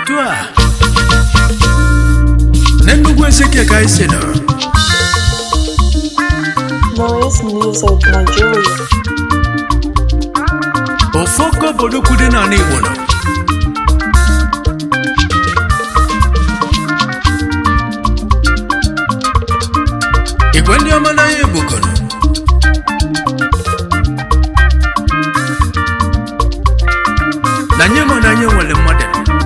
Otua Nendugu Ezeke Kaisena Noise Music Nigeria Ofoko Bodokude na Nibono Igwendi Amana Yebukono Nanyemo wale model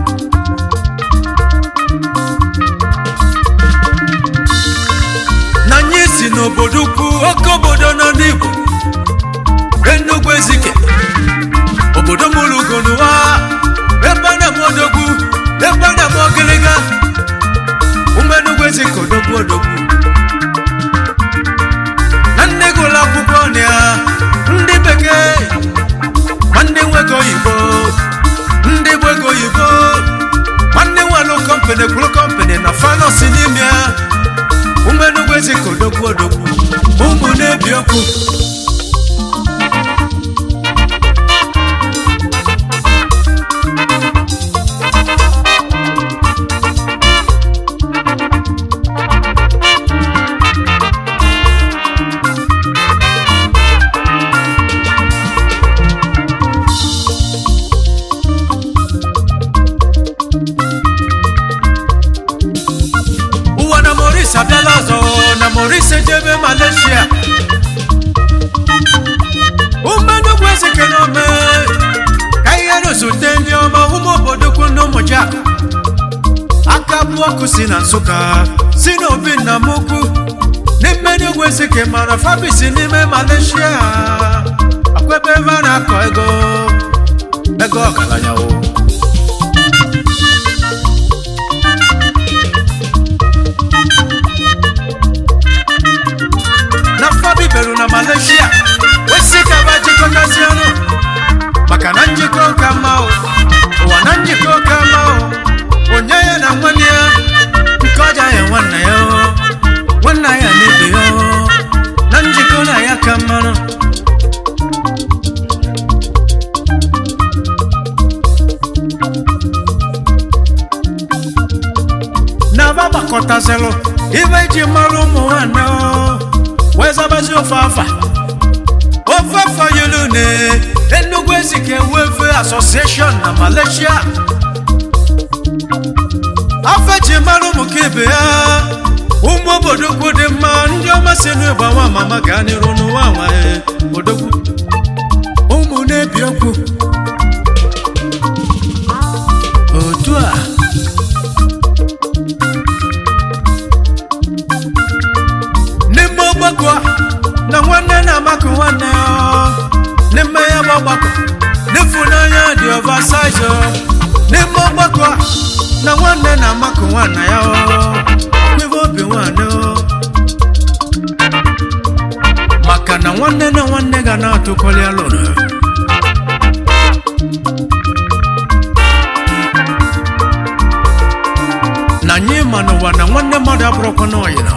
Nanyesi no boduku okobodo na nibo Endugu Ezeke Obodo mulugono wa Ebana modogu Ebana mogelega Endugu Ezeke odogu Nannegola kukonia Ndi beke Mande wego yibo Ndi wego yibo Mande walo company na fano sinimia Endugu Ezeke odogu Umune bioku Sabdalazo na Maurice Jebe Malaysia Endugu Ezeke no me Kayero sutendi oma humo boduku no moja Akabu akusina nsuka Sino bina muku Endugu Ezeke mara fabisi nime Malaysia Akwebe vana ko Ego kalanyao Beru na Malaysia Wesika bajiko kasiano Makananjiko kamao Wananjiko kamao Onyaya na mwania Mkoja ya wana ya nibio Nanjiko na ya kamano Na baba kota zelo Iweji malumu wano Weza bazi ofafa yulune Endugu Ezeke Welfare Association na Malaysia Afeji malumu kibia Umo bodugu de man Ndioma sinu bawa mama gani runu wawa Bodugu Umu nebioku Otua Kwa na wane na mako wane Nime ya babako Nifuna ya di oversize Nimo bakwa na wane na mako wane yao Kwivopi wane Maka na wane gana tukoli alone Na nyima no wane mada broko no yina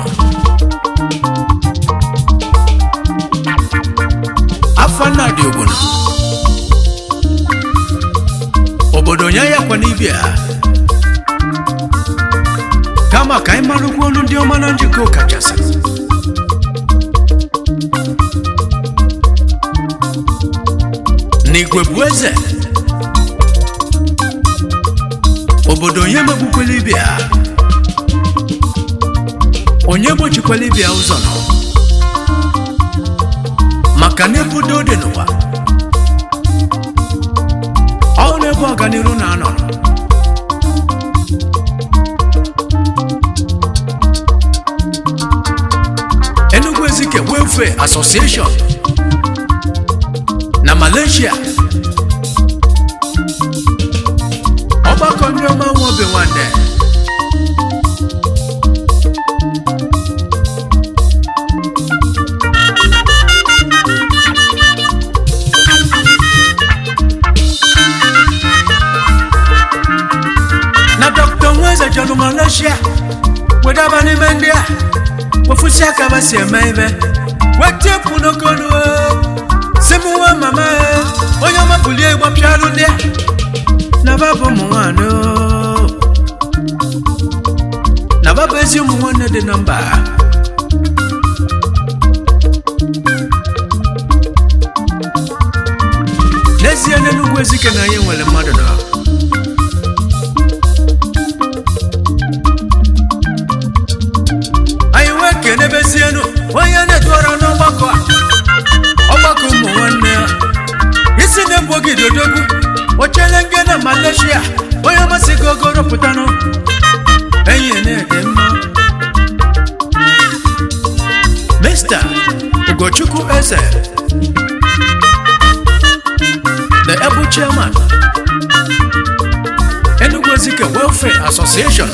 Afana di obono Obodo nyaya kwa nibia Kama kaimaru kuonu ndio mananjiko kachasa Nigwebweze Obodo nyema kukwelibia Onyebo chikwelibia uzono Makane budo de nowa Aune boga ni runano Endugu Ezeke Welfare Association na Malaysia Oba konyoma wobe wande Jalo Malaysia Wedaba ni mendia Wafusia kama siemaibe Wetepu no kono Semu wa mama Oyo mapulie wapyalu ndia Na babu mwano ezi ụmụ nwanne dị na mba n'ezie n'Enugu Ezike na anyị nwere mmadụ nọ anyị wee kenebezienu onye na-edora n'ọgbakọ ọgbakọ ụmụ nwanne ya isi na-ebu ogidi odogwu ochele nge na Malaysia onye masị gị ogoro pụtanụ enyi na-ede mma Mr. Ugochukwu Eze the Ebu Chairman Enugu Ezike Welfare Association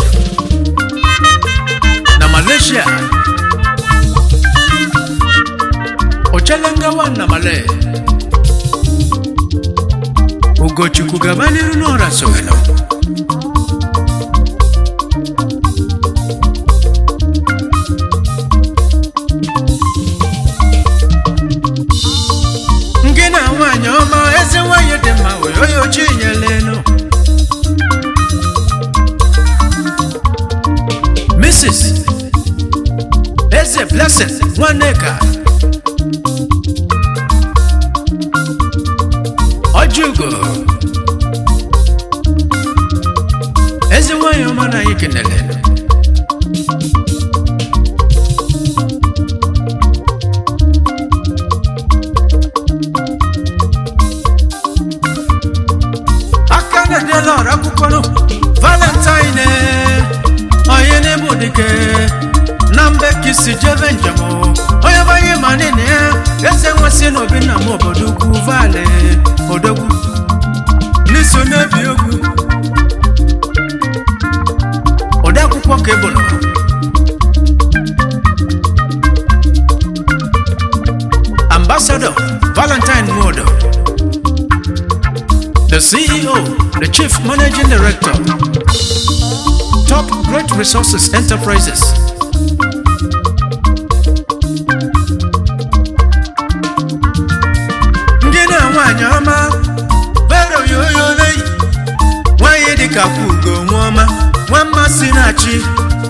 na Malaysia Ochalengawa na Malay Ugochukwu gabaniru n'ọra sowelo ngina nwanyị ọma eze nwanyị dị mma oyoyo chinyelenu Mrs. Eze Blessing Nwaneka Ojugo eze nwanyị ọma na anyị kenelenu Lord akukono Valentine oye ne budike nambe kisi jeve njamo oye baye manene ese nwasi no bi na mo boduku vale odogu niso ne biogu odaku kwa kebono Ambassador Valentine Modo the CEO, the Chief Managing Director, Top Great Resources Enterprises. Ngina wanyama, vero yoyo lei, waye di kapugo mwama, wama sinachi.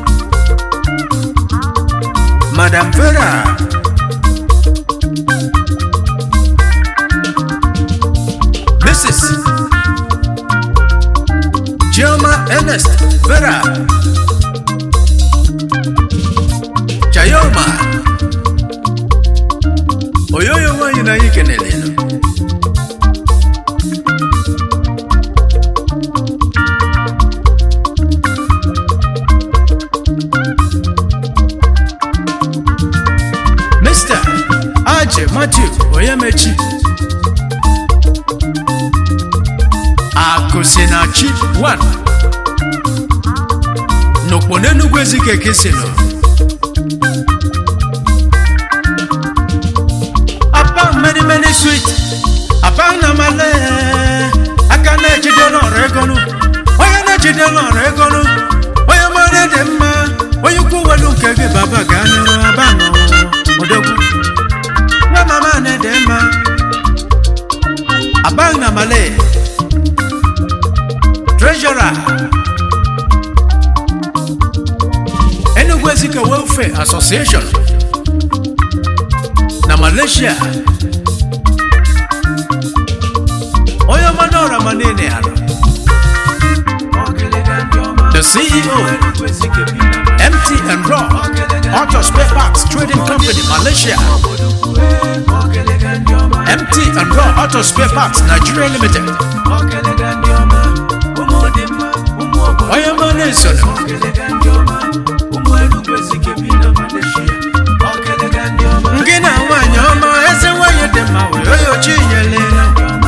Madame Vera, Mrs. Joma Ernest Vera Chayoma Oyoyo wanyu na yikeneleno Mr. Aje Matthew Oyemechi Akusinachi 1 Nokpone Enugu Ezike Kisino Apa many sweet Apa na male Aka na ejide n'ọrụ egonu Onye na ejide n'ọrụ egonu Onye mara dị mma Onye ukwu welu nke gị baba ga n'iru abanụ Odogwu Nwa mama na dị mma Apa na male Treasurer Enugu Ezike Welfare Association na Malaysia Oyo Manora Manene the CEO MT and Raw Auto Spare Parts Trading Company Malaysia MT and Raw Auto Spare Parts Nigeria Limited Oyo Manene Sono Ngina wanyama eze waye dema oyo chinyelena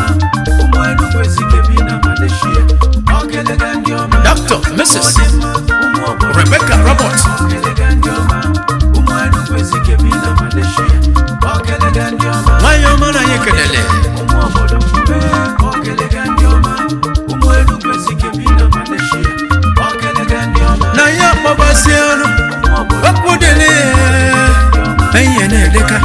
Dr. Mrs. Rebecca Robert Wanyama na yekelele Na ya babasiano Wakudele Enyeneleka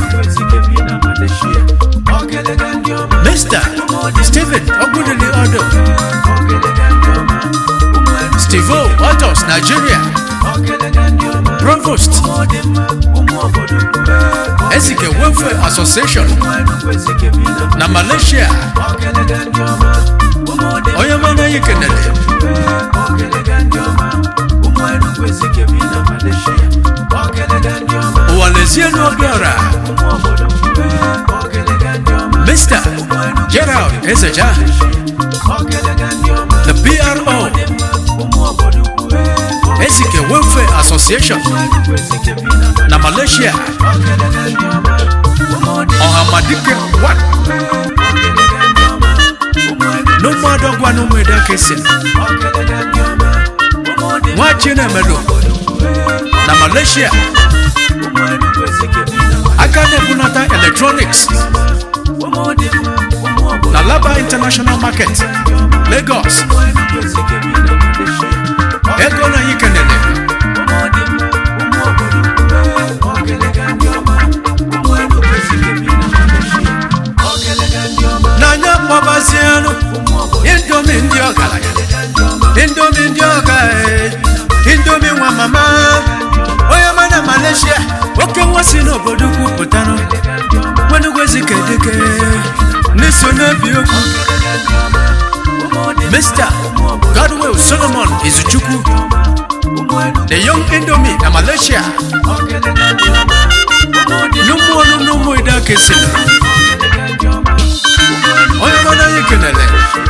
Mr. Stephen Ogudeli Odo Steve Autos Nigeria Provost Ezike Welfare Association na Malaysia onye mana yikenele Uwalezie n'obiora Mr. Gerald Ezeja the PRO Ezike Welfare Association na Malaysia Ohamadike 1 no madogwa no mweda kese Mwachine Melo na Malaysia Akane Bunata Electronics na Laba International Market Lagos Ego na yikenele Nanya Babaziano Indomie Ndioka Indomie Ndioka Indomie wa mama Oya mana Malaysia Oke wasi no boduku potano Wanu gwezike dike Niso nebioku Mr. Godwill Solomon Izuchukwu the young Indomie na Malaysia Numu ida kesile Oya mana yikenele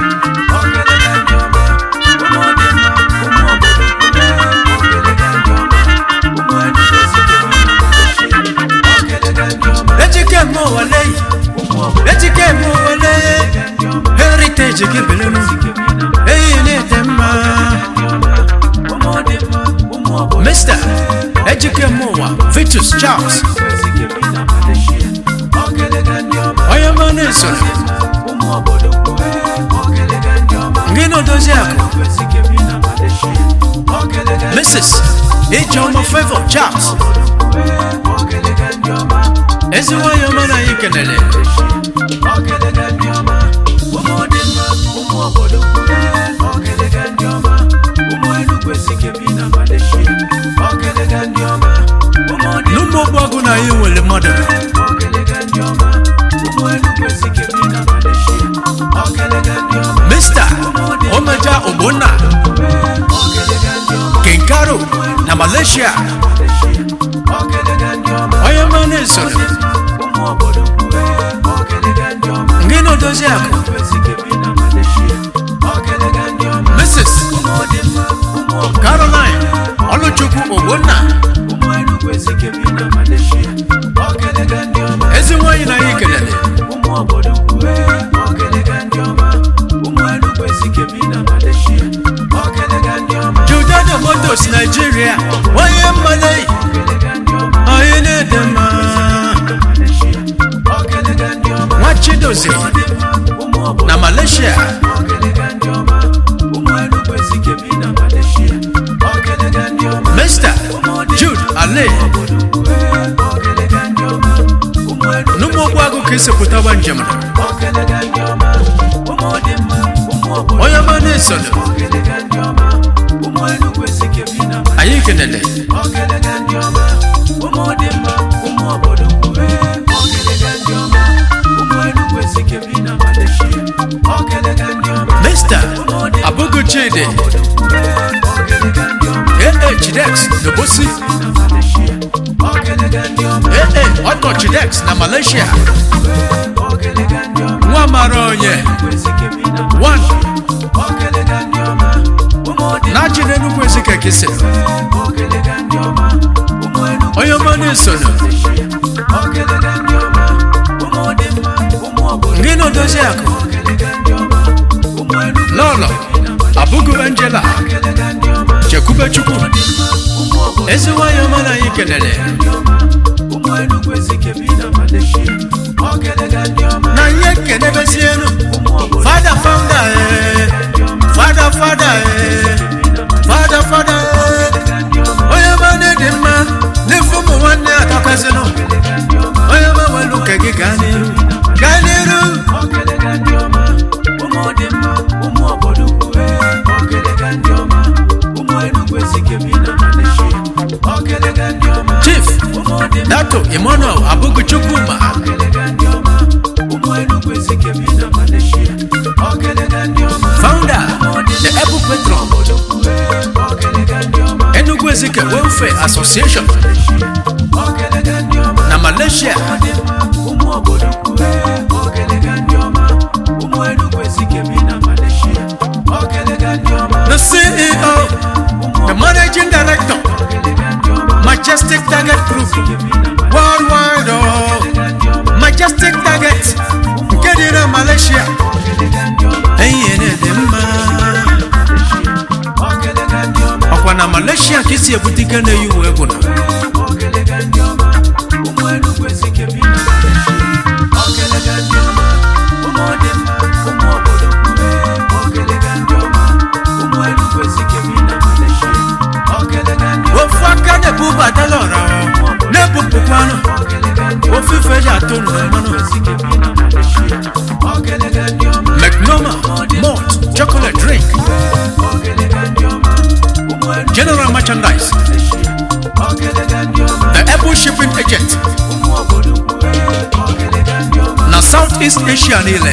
Ejike mo wale Heritage gibelemu Eyine tema Mr. Ejike Mowa Vitus Charles Oya maneso Ngino Doziako Mrs. Ejoma Favor Charles Ezuwa yomana yikenele Numo bagu na yiwele mother Mr. Omeja Obona Kenkaro na Malaysia Oya maneso Ngino Doziako Mrs. Caroline Oluchukwu Obona Ezinwanyi na yikelele Judada Motors Nigeria Waye Malay Ayene Dema Wachidoze na Malaysia Mr. Jude Ale Numo kwago kese putawa njamana Oya manesono Ayikenele Mr. Abugu Chide Chidex Nobosi Otto Chidex na Malaysia Mwamaronye 1 Nachine nukwezike kise Oyo manesono Ngino Doziako Lolo Abugu Angela Chekube Chukwu Ezuwa yomana yikenele Na yekene besienu Father founder Father Oya mane dimma Nifumu wane atakazino Oya mawaluke giganiru Ganiru Dato Emmanuel Abugu Chukwuma, founder the Ebu Petron Enugu Ezike Welfare Association na Malaysia. The CEO, the Managing Director, Majestic Target Group, worldwide, Majestic Target, Kedira Malaysia. Okwana Malaysia kisi ebutika na yuwe eguna. Ofaka ne buba dalora, ne bubu kwano. Ofife ya tonu mano. McNoma Malt Chocolate Drink, General Merchandise, the Apple Shipping Agent, na Southeast Asia nile.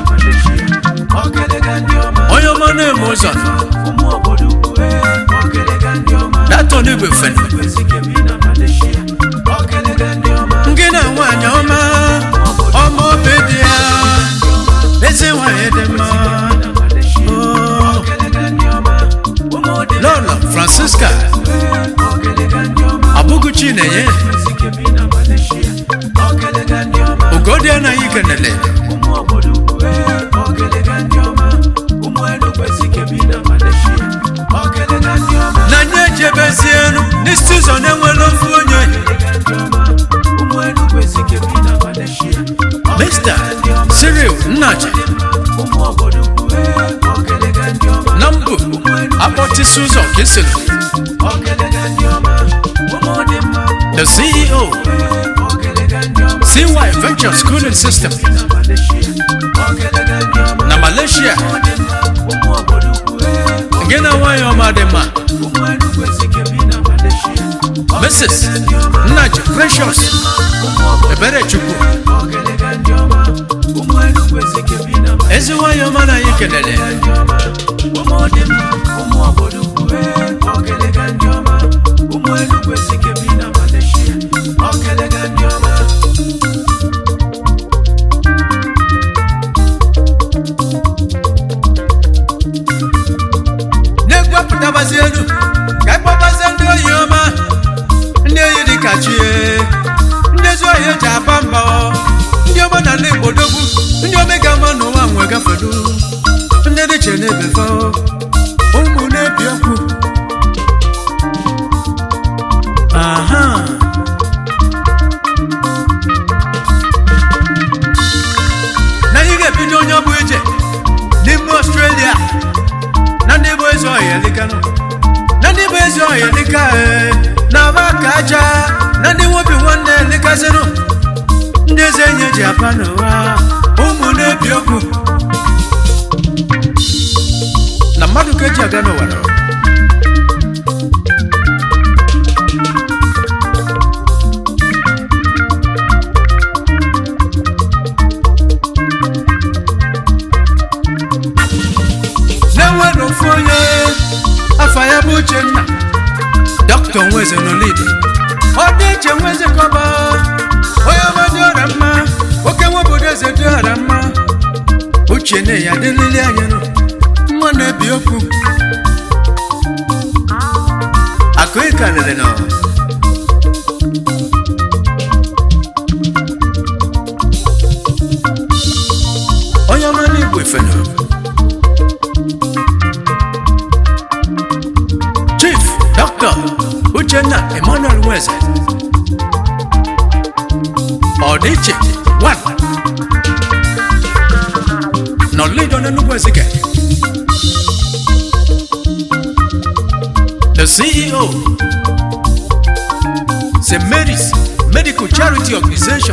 Oyomane Mozan, that only be friend. Ngina wanyoma, omo bedia, eze wanyedema. Lola Francisca Abugu Chineye Ugodia na yikenele na nyeje bezienu ni season enwelo funye Mr. Cyril Nnaji Nambu Apoti Suzo Kisilu, the CEO CY Venture Schooling System na Malaysia. Ngena wayo madema Mrs. Nnaji Precious Ebere Chukwu ezi wayo mana yikelele negwa putabazienu kaipabazendo yoma nde yidikachie ndezo ye japamba ndioba na lebodogu ndiomega manu wanwe gafadu ndede chenebefo umune bioku. Aha. Na yige bido nyobu eje n'ime Australia. Na ndị bụ ezi ọhịa lika no. Na ndị bụ ezi ọhịa lika na bakaja. Na ndị wobi nwanne lika zeno. Ndị eze enye ji apano wa umune bioku. Na mmadụ keji aga n'ụwa no. Afaya Buchenna Dr. Nweze no lead Odiche Nweze koba Oya madorama Oke wabudeze diarama Uchene ya delili anyano Mwane bioku Akoika lele no Oya mani bwefeno Dr. Uchenna Emmanuel Nweze Odiche 1 No lead on Enugu Ezike. The CEO St. Mary's Medical Charity Organization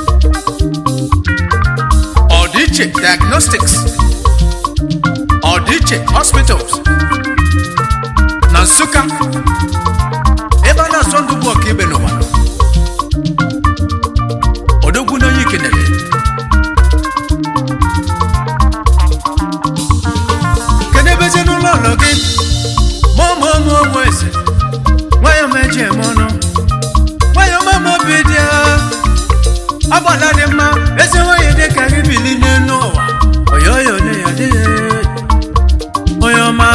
Odiche Diagnostics Odiche Hospitals Nansuka Ebana Sondu Boki Benowa Moses nwayo meje mono nwayo mama bidia abala de ma ese nwayo de ka bibili nenu wa oyoyo ne yade oyoma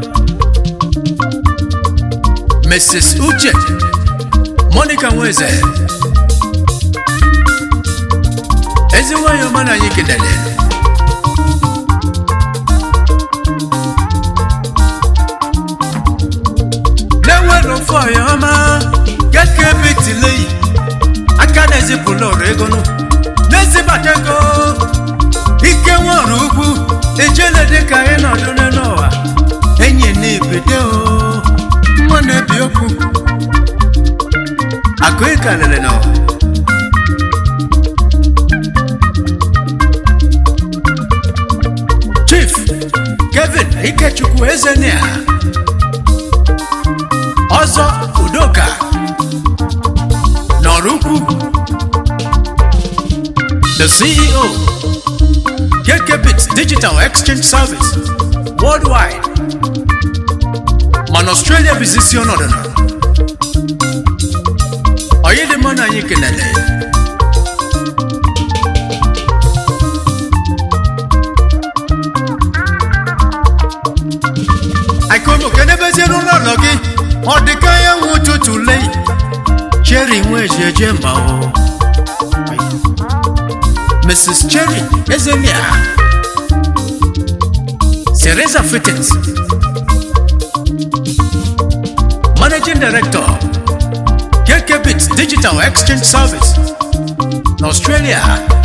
Mrs. Uche Monica Nweze ezi nwayo mana anyị kelele lewero for yoma keke bitile aka na ezipụlọ ego no n'ezibatego ike nwere ugwu ejele dịka ị nọdụ n'ụwa enye n'ebede o nwa na-ebi okwu akụ ịkalele nọ Chief Kevin Ikechukwu Ezenia ọzọ Udoka Norukwu the CEO KKBit Digital Exchange Service Worldwide Man Australia Visitation Order Oyedemona anyị kelele Aikono kenebeze n'ụlọ gị ọ dịka ya nwe ụtụtụ lei Cherry nwe jeje mba o Mrs. Cherry Ezenia Cereza Fittings Managing Director KKBit Digital Exchange Service Australia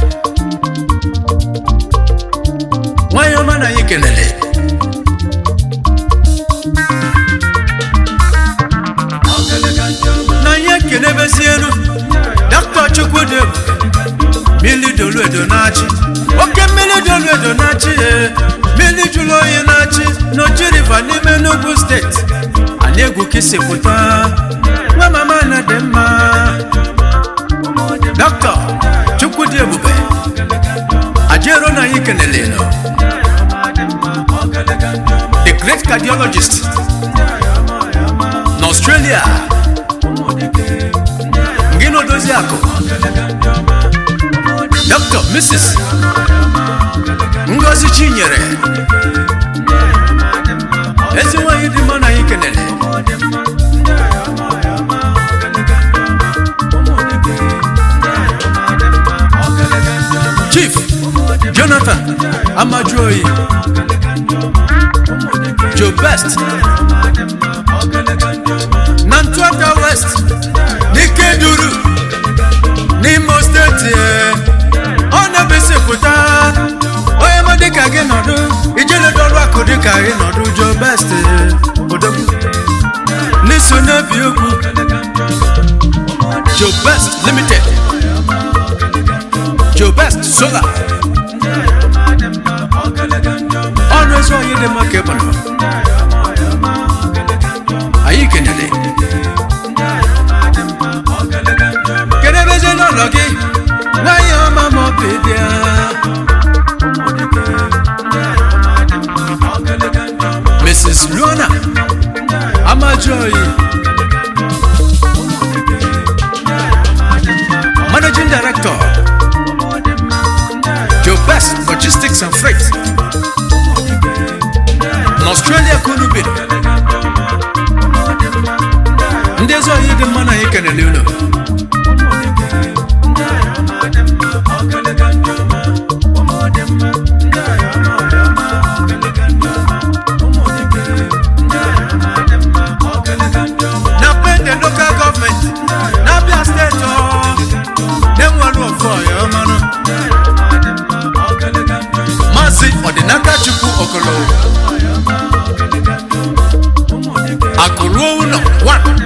Wayoma na yekelele na yekelebesienu Dr. Chukwudem Mili dolu edonachi oke mili dolu edonachi mili julo yenachi no jiriva n'ime Enugu State Anegu kisi puta nwa mama na demma Dr. Chukwudem Ebube Ajero na yikelele no the great cardiologist in Australia Ngino Doziako Dr. Mrs. Ngozi Chinyere Eziwa yidima na yikelele Chief Jonathan Amajoyi Joe Best Nantwaka West Nikeduru Nimo State Ona bese puta Oye madika ge nodu Ijele dolu akodika ge nodu Joe Best Odogu Nisu nebi oku Joe Best Limited Joe Best Solar Always on you the market Ayi kenele Kenebeze no logi Na yoma mo pedia Mrs. Luana Amajoyi Managing Director Joe Best Logistics and Freight in Australia Kunubin Ndezo yidi mana yikenele uno Na pende local government Na Abia State Dem wanu for your mano Masi Odinaka Chukwu Okolo Akuru uno one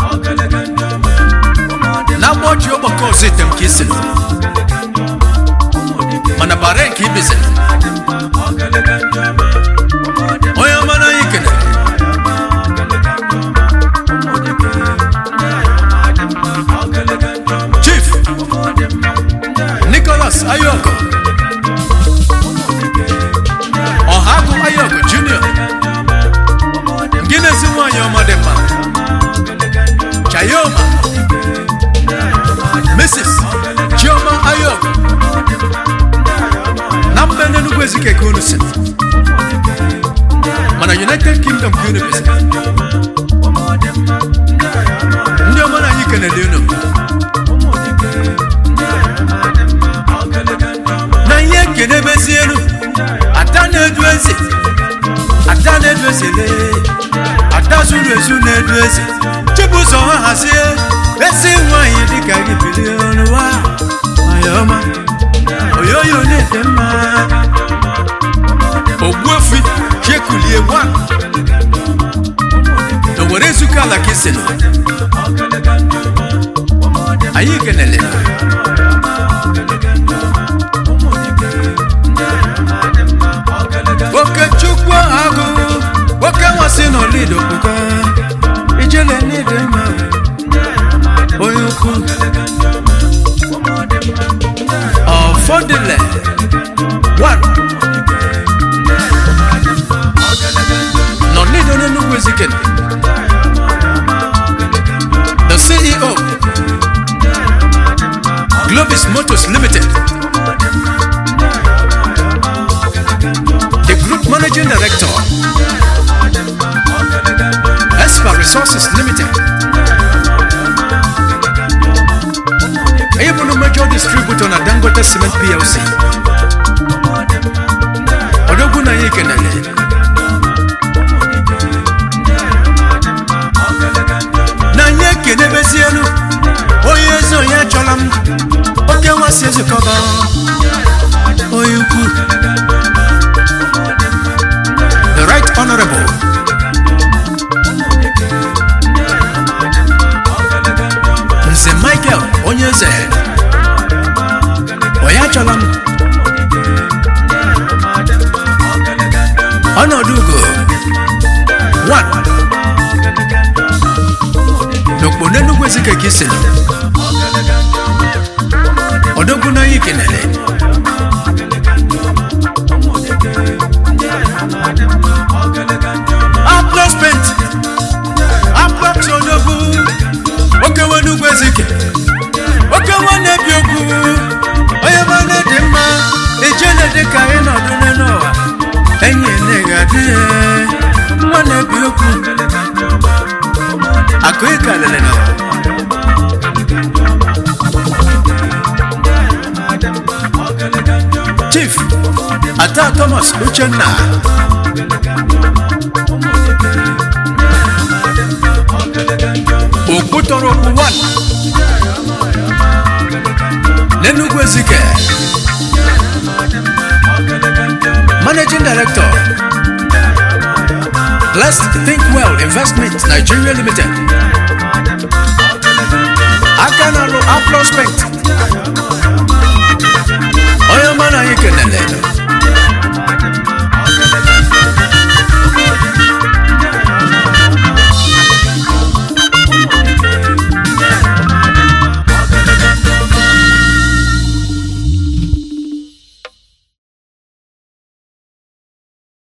Na mochi obako sitem kisin Mana bare kibisen Oya mana yikene Chief Nicholas Ayoko Ohagu Ayoko Jr. Guinness Wanyo Madema Ayoma Mrs. Chioma Ayoma Namba Nenugwe Zike Kunusen Mana United Kingdom Kunusen Ndio mana yikene leno Na yeke nebezienu Atane dueze le Atazulu ezune dueze Chibuzo hasie Esi wanyi dika gipili wa Ayoma Oyoyo netema Ogwefi Chekulie wa Nowore zuka la kiseno Ayikene leno Oke chukwa agu Oke wasino lido kuka Ijele nidema Oyuku Fondele One No nido nenu weziken The CEO Globis Motors Limited The Group Managing Director Espa Resources Limited Ayebono Major Distributor na Dangote Cement PLC Odoguna yekenele Na yekene bezienu Oyezo ya cholam Oke wasiezi koba Oyuku The Right Honorable Nse Michael Onyeze Oyacholam Onodugo One Nokpo nenugwe zike kisele Odoguna yikenele Upload spent Upload sonobu Oke wenugwe zike Oke wane bioku Oye mane dema Ejele deka eno dunenoa Enye nega diye Wane bioku Akweka leleno Chief Ata Thomas Uchenna Okutoro One Nenugwe Zike Managing Director Blessed Think Well Investment Nigeria Limited Akanalo Upload Spent Oyamana Yekenele